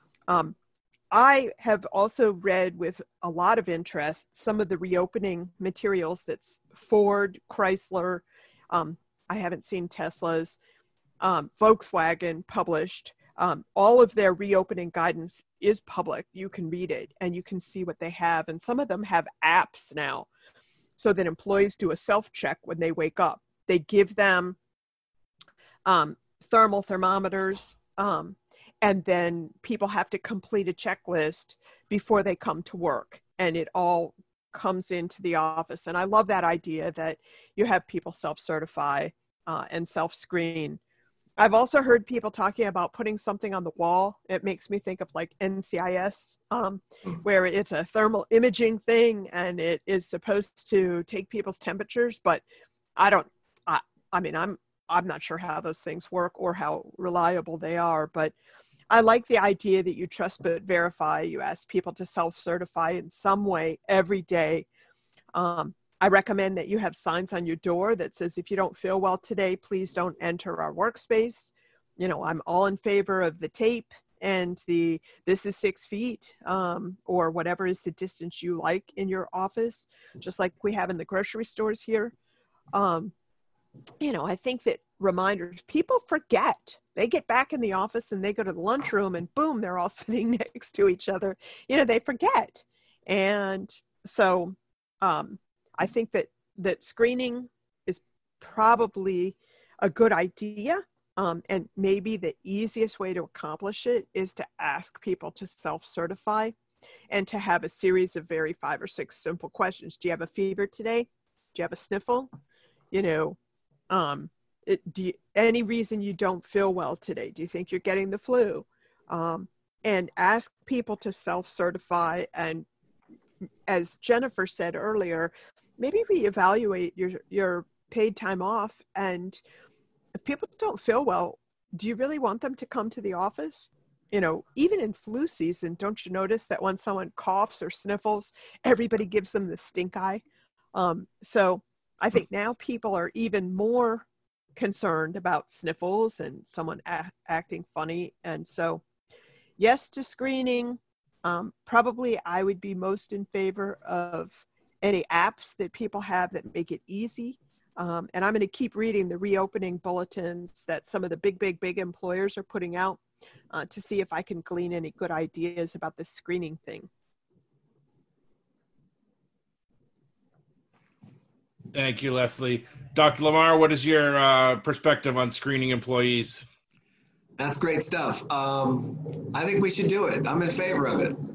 I have also read with a lot of interest some of the reopening materials that Ford, Chrysler, I haven't seen Tesla's, Volkswagen published. All of their reopening guidance is public. You can read it and you can see what they have. And some of them have apps now so that employees do a self-check when they wake up. They give them thermal thermometers, and then people have to complete a checklist before they come to work. And it all comes into the office. And I love that idea that you have people self-certify and self-screen. I've also heard people talking about putting something on the wall. It makes me think of like NCIS, where it's a thermal imaging thing and it is supposed to take people's temperatures, but I'm not sure how those things work or how reliable they are, but I like the idea that you trust but verify. You ask people to self-certify in some way every day. I recommend that you have signs on your door that says, if you don't feel well today, please don't enter our workspace. You know, I'm all in favor of the tape and this is 6 feet, or whatever is the distance you like in your office, just like we have in the grocery stores here. You know, I think that reminders, people forget. They get back in the office and they go to the lunchroom and boom, they're all sitting next to each other. You know, they forget. And so I think that screening is probably a good idea. And maybe the easiest way to accomplish it is to ask people to self-certify and to have a series of 5 or 6 simple questions. Do you have a fever today? Do you have a sniffle? You know, any reason you don't feel well today? Do you think you're getting the flu? And ask people to self-certify. And as Jennifer said earlier, maybe reevaluate your paid time off. And if people don't feel well, do you really want them to come to the office? You know, even in flu season, don't you notice that when someone coughs or sniffles, everybody gives them the stink eye? So I think now people are even more concerned about sniffles and someone acting funny. And so yes to screening. Probably I would be most in favor of any apps that people have that make it easy. And I'm going to keep reading the reopening bulletins that some of the big employers are putting out to see if I can glean any good ideas about this screening thing. Thank you, Leslie. Dr. Lamar, what is your perspective on screening employees? That's great stuff. I think we should do it. I'm in favor of it.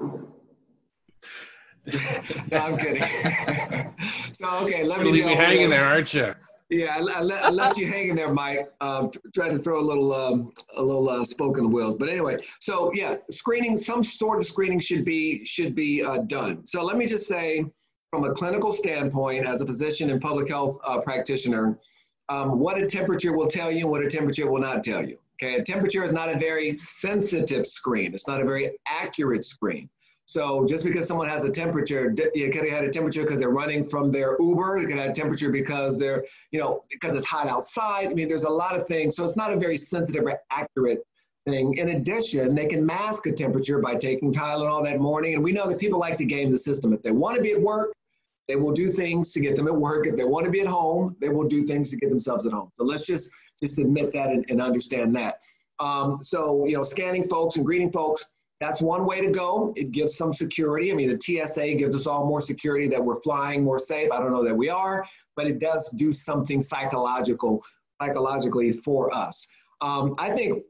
No, I'm kidding. So, okay, let me leave me hanging there, aren't you? Yeah, I let you hang in there, Mike. Try to throw a little spoke in the wheels. But anyway, so yeah, screening, some sort of screening should be done. So let me just say, from a clinical standpoint, as a physician and public health practitioner, what a temperature will tell you and what a temperature will not tell you. Okay, a temperature is not a very sensitive screen. It's not a very accurate screen. So just because someone has a temperature, you could have had a temperature because they're running from their Uber. You could have a temperature because they're, because it's hot outside. I mean, there's a lot of things. So it's not a very sensitive or accurate thing. In addition, they can mask a temperature by taking Tylenol that morning. And we know that people like to game the system. If they want to be at work, they will do things to get them at work. If they want to be at home, they will do things to get themselves at home. So let's just admit that and understand that. Scanning folks and greeting folks, that's one way to go. It gives some security. I mean, the TSA gives us all more security that we're flying more safe. I don't know that we are, but it does do something psychologically for us. I think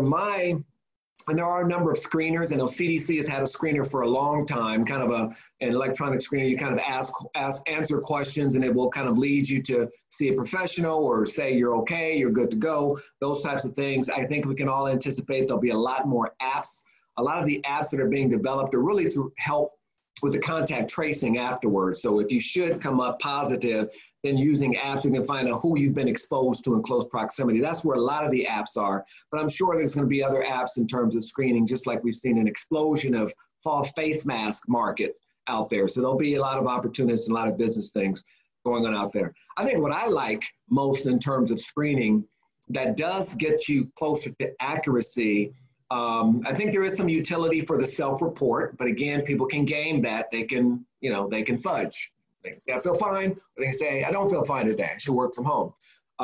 and there are a number of screeners. I know CDC has had a screener for a long time, kind of an electronic screener. You kind of answer questions, and it will kind of lead you to see a professional or say you're okay, you're good to go, those types of things. I think we can all anticipate there'll be a lot more apps. A lot of the apps that are being developed are really to help with the contact tracing afterwards. So if you should come up positive, then using apps, you can find out who you've been exposed to in close proximity. That's where a lot of the apps are. But I'm sure there's going to be other apps in terms of screening, just like we've seen an explosion of false face mask market out there. So there'll be a lot of opportunities and a lot of business things going on out there. I think what I like most in terms of screening that does get you closer to accuracy, I think there is some utility for the self-report, but again, people can game that. They can fudge. They can say, I feel fine, or they can say, I don't feel fine today, I should work from home.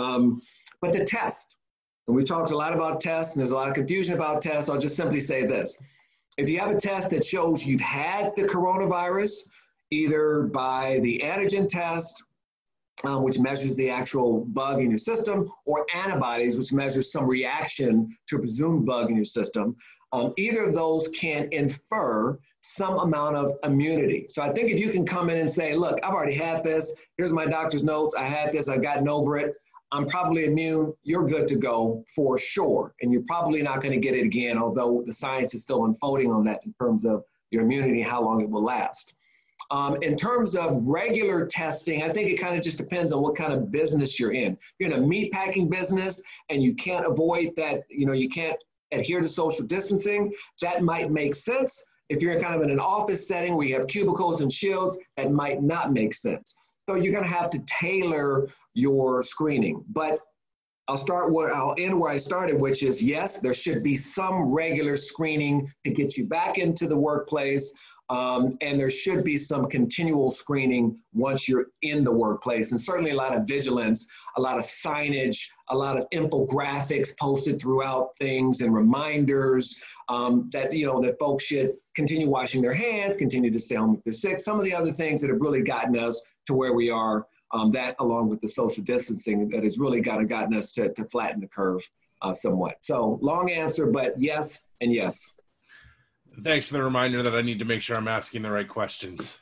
But the test, and we've talked a lot about tests, and there's a lot of confusion about tests. I'll just simply say this. If you have a test that shows you've had the coronavirus, either by the antigen test, which measures the actual bug in your system, or antibodies, which measures some reaction to a presumed bug in your system, either of those can infer some amount of immunity. So I think if you can come in and say, look, I've already had this, here's my doctor's notes, I had this, I've gotten over it, I'm probably immune, you're good to go for sure. And you're probably not going to get it again, although the science is still unfolding on that in terms of your immunity, how long it will last. In terms of regular testing, I think it kind of just depends on what kind of business you're in. If you're in a meatpacking business and you can't avoid that, you can't adhere to social distancing, that might make sense. If you're kind of in an office setting where you have cubicles and shields, that might not make sense. So you're going to have to tailor your screening. But I'll end where I started, which is yes, there should be some regular screening to get you back into the workplace. And there should be some continual screening once you're in the workplace, and certainly a lot of vigilance, a lot of signage, a lot of infographics posted throughout things and reminders that folks should continue washing their hands, continue to stay home if they're sick. Some of the other things that have really gotten us to where we are, that along with the social distancing, that has really gotten us to flatten the curve somewhat. So long answer, but yes and yes. Thanks for the reminder that I need to make sure I'm asking the right questions.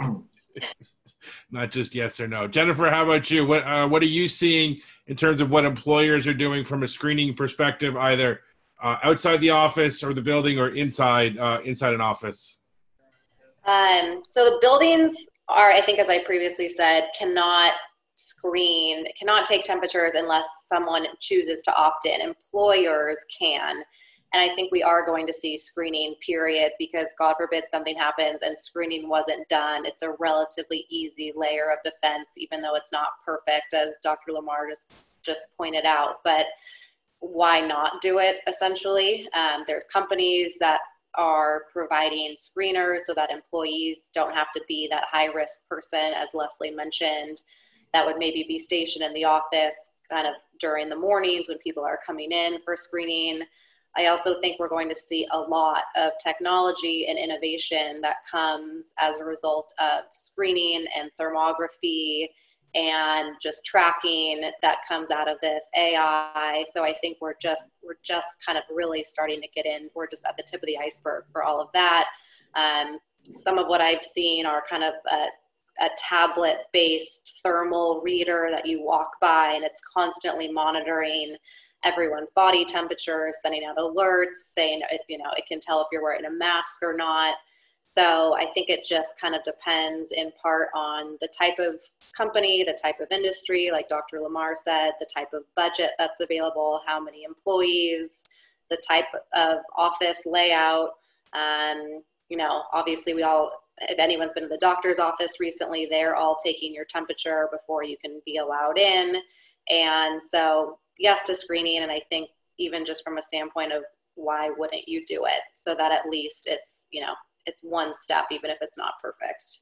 Not just yes or no. Jennifer, how about you? What are you seeing in terms of what employers are doing from a screening perspective, either outside the office or the building, or inside an office? So the buildings are, I think, as I previously said, cannot take temperatures unless someone chooses to opt in. Employers can. And I think we are going to see screening, period, because God forbid something happens and screening wasn't done. It's a relatively easy layer of defense, even though it's not perfect, as Dr. Lamar just pointed out. But why not do it, essentially? There's companies that are providing screeners so that employees don't have to be that high-risk person, as Leslie mentioned, that would maybe be stationed in the office kind of during the mornings when people are coming in for screening. I also think we're going to see a lot of technology and innovation that comes as a result of screening and thermography and just tracking that comes out of this AI. So I think we're just kind of really starting to get in. We're just at the tip of the iceberg for all of that. Some of what I've seen are kind of a tablet-based thermal reader that you walk by, and it's constantly monitoring everyone's body temperature, sending out alerts, saying, it can tell if you're wearing a mask or not. So I think it just kind of depends in part on the type of company, the type of industry, like Dr. Lamar said, the type of budget that's available, how many employees, the type of office layout. Obviously if anyone's been to the doctor's office recently, they're all taking your temperature before you can be allowed in. And so yes to screening. And I think even just from a standpoint of why wouldn't you do it? So that at least it's one step, even if it's not perfect.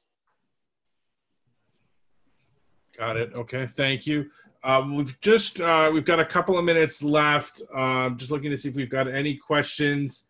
Got it. Okay. Thank you. We've got a couple of minutes left. Just looking to see if we've got any questions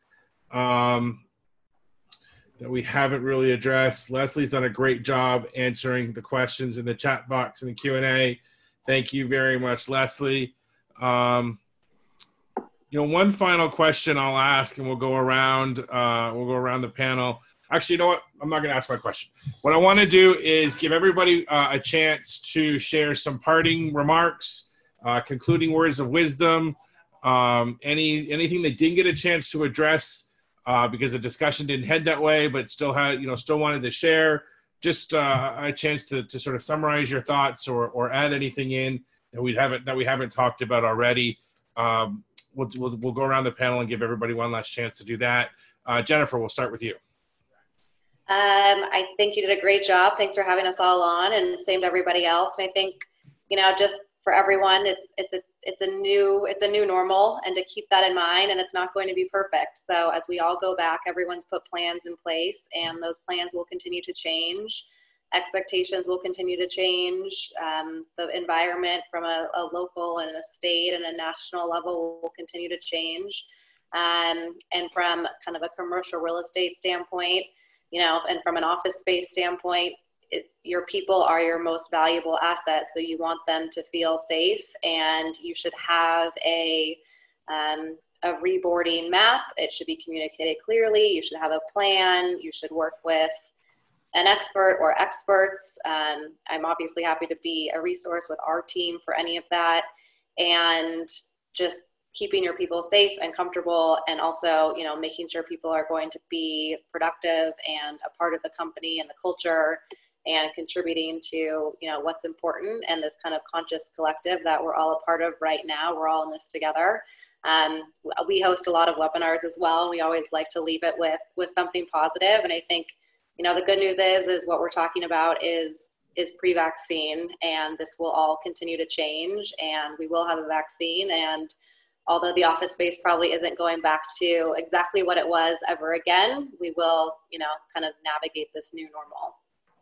that we haven't really addressed. Leslie's done a great job answering the questions in the chat box and the Q&A. Thank you very much, Leslie. One final question I'll ask, and we'll go around the panel. Actually, you know what? I'm not going to ask my question. What I want to do is give everybody a chance to share some parting remarks, concluding words of wisdom, anything they didn't get a chance to address because the discussion didn't head that way, but still wanted to share. Just a chance to sort of summarize your thoughts or add anything in that we haven't talked about already. We'll go around the panel and give everybody one last chance to do that. Jennifer, we'll start with you. I think you did a great job. Thanks for having us all on, and same to everybody else. And I think, just for everyone, it's a new normal, and to keep that in mind, and it's not going to be perfect. So as we all go back, everyone's put plans in place, and those plans will continue to change. Expectations will continue to change. The environment from a local and a state and a national level will continue to change. And from kind of a commercial real estate standpoint, and from an office space standpoint, your people are your most valuable asset. So you want them to feel safe, and you should have a reboarding map. It should be communicated clearly. You should have a plan. You should work with an expert or experts. I'm obviously happy to be a resource with our team for any of that, and just keeping your people safe and comfortable, and also, making sure people are going to be productive and a part of the company and the culture, and contributing to, what's important, and this kind of conscious collective that we're all a part of right now. We're all in this together. We host a lot of webinars as well, and we always like to leave it with something positive. And I think, the good news is what we're talking about is pre-vaccine, and this will all continue to change, and we will have a vaccine. And although the office space probably isn't going back to exactly what it was ever again, we will, kind of navigate this new normal.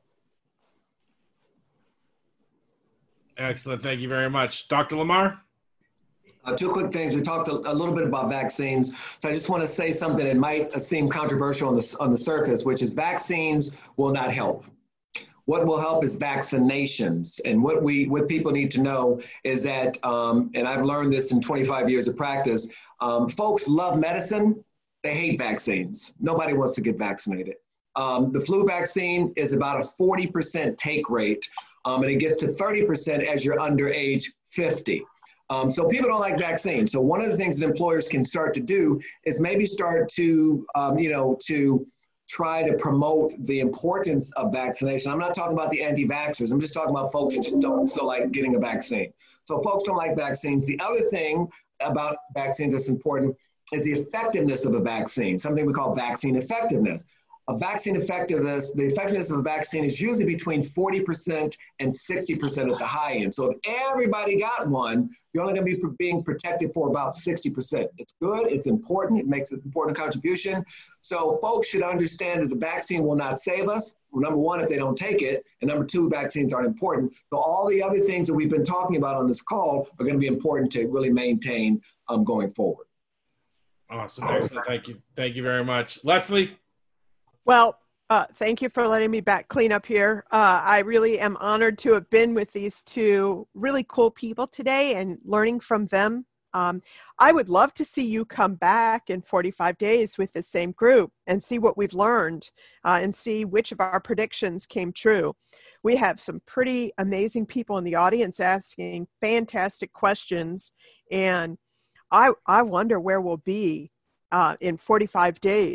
Excellent. Thank you very much. Dr. Lamar? Two quick things. We talked a little bit about vaccines. So I just want to say something that might seem controversial on the surface, which is vaccines will not help. What will help is vaccinations. And what people need to know is that, and I've learned this in 25 years of practice, folks love medicine, they hate vaccines. Nobody wants to get vaccinated. The flu vaccine is about a 40% take rate, and it gets to 30% as you're under age 50. So people don't like vaccines. So one of the things that employers can start to do is maybe start to, to try to promote the importance of vaccination. I'm not talking about the anti-vaxxers. I'm just talking about folks who just don't feel like getting a vaccine. So folks don't like vaccines. The other thing about vaccines that's important is the effectiveness of a vaccine, something we call vaccine effectiveness. The effectiveness of a vaccine is usually between 40% and 60% at the high end. So if everybody got one, you're only going to be being protected for about 60%. It's good, it's important, it makes an important contribution. So folks should understand that the vaccine will not save us. Well, number one, if they don't take it, and number two, vaccines aren't important. So all the other things that we've been talking about on this call are going to be important to really maintain going forward. Awesome, excellent, thank you. Thank you very much. Leslie? Well, thank you for letting me clean up here. I really am honored to have been with these two really cool people today and learning from them. I would love to see you come back in 45 days with the same group and see what we've learned and see which of our predictions came true. We have some pretty amazing people in the audience asking fantastic questions, and I wonder where we'll be in 45 days.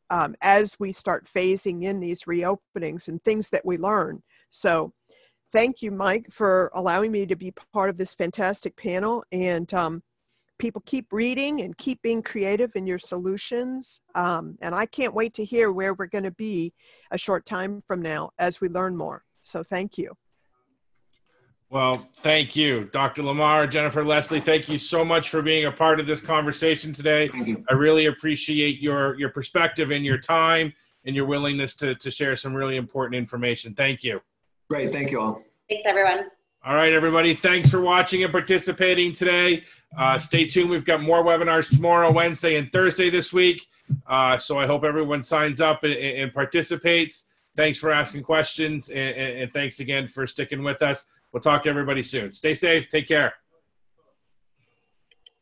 as we start phasing in these reopenings and things that we learn. So thank you, Mike, for allowing me to be part of this fantastic panel. And people keep reading and keep being creative in your solutions. And I can't wait to hear where we're going to be a short time from now as we learn more. So thank you. Well, thank you, Dr. Lamar, Jennifer, Leslie. Thank you so much for being a part of this conversation today. Thank you. I really appreciate your perspective and your time and your willingness to share some really important information. Thank you. Great. Thank you all. Thanks, everyone. All right, everybody. Thanks for watching and participating today. Stay tuned. We've got more webinars tomorrow, Wednesday, and Thursday this week. So I hope everyone signs up and participates. Thanks for asking questions, and thanks again for sticking with us. We'll talk to everybody soon. Stay safe. Take care.